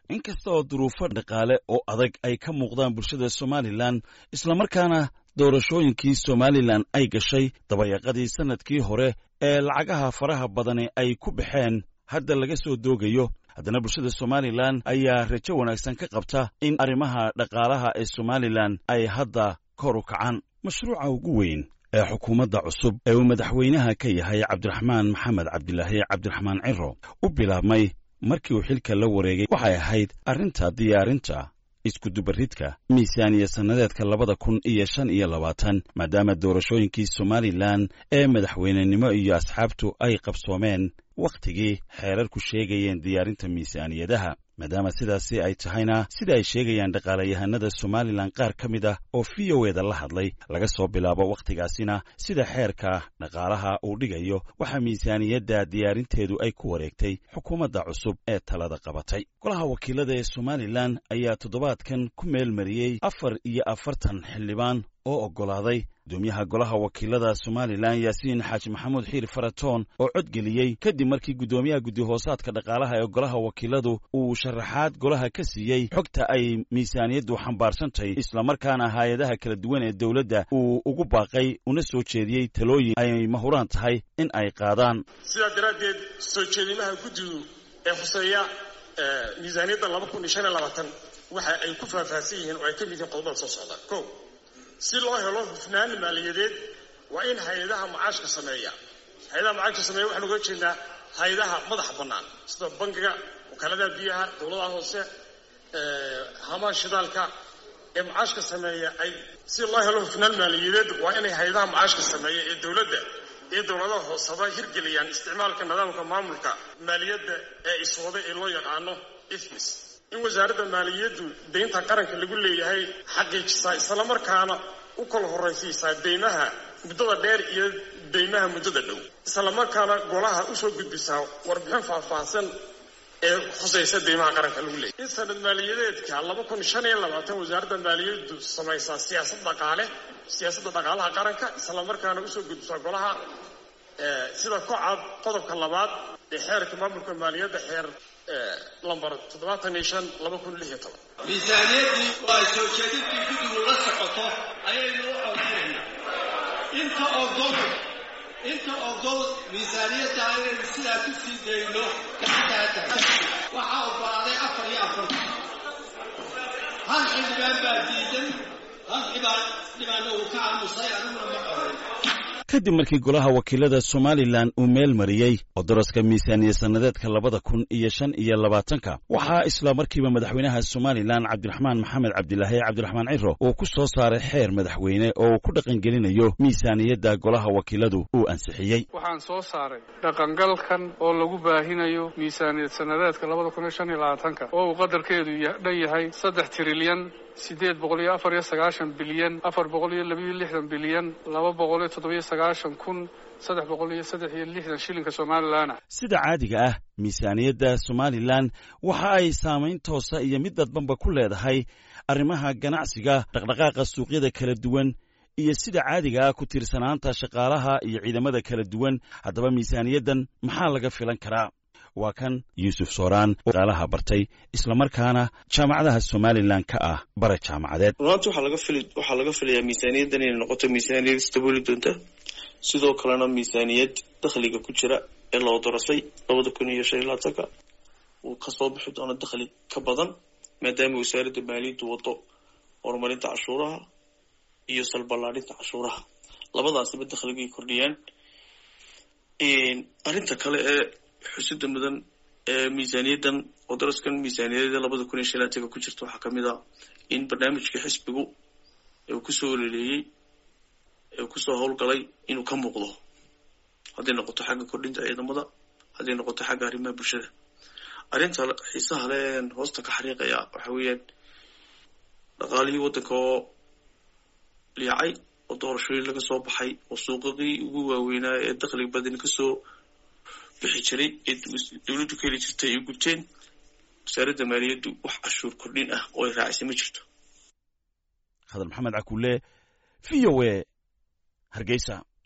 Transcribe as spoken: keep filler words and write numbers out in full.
inkasta oo duruufo dhaqaale oo adag ay ka muuqdaan bulshada Somaliland isla markaana doorashooyinkii Somaliland ay gashay dabayaqadii sanadkii hore ee lacagaha faraha badan ay ku baxeen hadda laga soo doogayo haddana bulshada Somaliland ayaa rajo wanaagsan ka qabta in arrimaha dhaqaalaha ee Somaliland ay hadda kor u kacaan mashruuca ugu weyn ee xukuumadda cusub ee uu madaxweynaha ka yahay Cabdiraxmaan Maxamed Cabdilaahi Cabdiraxmaan Ciro u bilaabmay markii uu xilka la wareegay waxay ahayd arrinta diyaarinta isku dubaridka miisaaniya sanadeedka labada kun iyo shan iyo labaatan maadaama doorashooyinkii Somaliland ee madaxweynenimo iyo asxaabtu ay qabsoomeen wakhtigii xeerarku sheegayeen diyaarinta miisaaniyadaha maadaama sidaasi ay tahayna sida ay sheegayaan dhaqaalayahanada Somaliland qaar ka mid ah oo V O A-da la hadlay laga soo bilaabo wakhtigaasina sida xeerka dhaqaalaha uu dhigayo waxa miisaaniyadda diyaarinteedu ay ku wareegtay xukuumadda cusub ee talada qabatay golaha wakiilada ee Somaliland ayaa toddobaadkan ku meel mariyey afar iyo afartan xildhibaan oo oggolaaday gudoomiyaha golaha wakiilada Somaliland Yaasiin Xaaji Maxamuud Xiir Faratoon oo codgeliyey kadib markii gudoomiyaha guddi hoosaadka dhaqaalaha ee golaha wakiiladu uu sharaxaad golaha ka siiyey xogta ay miisaaniyaddu xambaarsantahay isla markaana hay'adaha kala duwan ee dawladda uu ugu baaqay una soo jeediyey talooyin ay mahuraan tahay in ay qaadaan sidaa daraaddeed soo jeedimaha guddigu ee khuseeya miisaaniyadda laba kun iyo shan iyo labaatan waxa ay ku faahfaahsan yihiin oo ay ka mid yihiin qodobada soo socda kow si loo helo hufnaan maaliyadeed waa in hay'adaha macaashka sameeya hay'adaha macaashka sameeya waxaan uga jeednaa hay'adaha madaxa bannaan sida bangiga wakaaladaha biyaha dowladaha hoose hamaha shidaalka ee macaashka sameeya ay si loo helo hufnaan maaliyadeed waa inay hay'adaha macaashka sameeya ee dowladda iyo dowladaha hooseba hirgeliyaan isticmaalka nidaamka maamulka maaliyadda ee iswada ee loo yaqaano I F M I S in wasaaradda maaliyaddu deynta qaranka lagu leeyahay xaqiijisaa isla markaana u kala horraysiisaa deymaha muddada dheer iyo deymaha muddada dhow isla markaana golaha u soo gudbisaa warbixin faahfaahsan ee khusaysa deymaha qaranka lagu leeyahay in sanad maaliyadeedka laba kun shan iyo labaatan wasaaradda maaliyaddu samaysaa siyaasad dhaqaale siyaasadda dhaqaalaha qaranka isla markaana u soo gudbisaa golaha sida ku cad qodobka labaad ee xeerka maamulka maaliyadda xeer lambar toddobaatan iyo shan laba kun lix iyo toban miisaaniyaddii waa soo jeedintii guddigu la socoto ayaynu u codinaynaa inta ogol inta ogol miisaaniyadda inaynu sidaa ku sii dayno gacantaata waxaa oggolaaday afar iyo afartan hal xildhibaan baa diidan hal xibaan dhibaanna uu ka aamusay aniguna ma qorin kadib markii golaha wakiilada Somaliland uu meel mariyey oo daraska miisaaniya sanadeedka labada kun iyo shan iyo labaatanka waxaa isla markiiba madaxweynaha Somaliland Cabdiraxmaan Maxamed Cabdilaahi Cabdiraxmaan Ciro uu ku soo saaray xeer madaxweyne oo uu ku dhaqangelinayo miisaaniyadda golaha wakiiladu uu ansixiyey waxaan soo saaray dhaqangalkan oo lagu baahinayo miisaaniyad sanadeedka labada kun iyo shan iyo labaatanka oo uu qadarkeedu dhan yahay saddex trilyan sideed boqol iyo afar iyo sagaashan bilyan afar boqol iyo laba iyo lixdan bilyan laba boqol iyo toddoba iyo sagaashan kun saddex boqol iyo saddex iyo lixdan shilinka Somaliland sida caadiga ah miisaaniyadda Somaliland waxa ay saamayn toosa iyo mid dadbanba ku leedahay arrimaha ganacsiga dhaqdhaqaaqa suuqyada kala duwan iyo sida caadiga ah ku tiirsanaanta shaqaalaha iyo ciidamada kala duwan haddaba miisaaniyaddan maxaa laga filan karaa waa kan Yuusuf Sooraan oo dhaqaalaha bartay isla markaana jaamacadaha Somaliland ka ah bara jaamacadeed runtii waxa laga filay waxa laga filayaa miisaaniyaddan inay noqoto miisaaniyad istabuli doonta sidoo kalena miisaaniyad dakhliga ku jira ee loo doorasay labada kun iyo shan iyo labaatanka uu ka soo bixi doono dakhli ka badan maadaama wasaaradda maaliyaddu wado horumarinta cashuuraha iyo salballaarinta cashuuraha labadaasba dakhligay kordhiyaan in arinta kale ee xusida mudan ee miisaaniyaddan oo daraskan miisaaniyadda labada kun iyo shan iyo labaatanka ku jirta waxaa ka mid ah in barnaamijka xisbigu uu ku soo leeleeyay ee ku soo howlgalay inuu ka muuqdo haddii noqoto xagga kordhinta ciidamada haddii noqoto xagga arrimaha bulshada arrinta xiisaha leh hoosta ka xariiqaya waxa weeyaan dhaqaalihii waddanka oo liicay oo doorashooyin laga soo baxay oo suuqadii ugu waaweynaa ee dakhliga badan ka soo bixi jiray ee dawladdu ka heli jirtay ay gubteen wasaaradda maaliyaddu wax cashuur kordhin ah oo ay raacisay ma jirto Khadar Maxamed Cakuule V O A Hargeysa.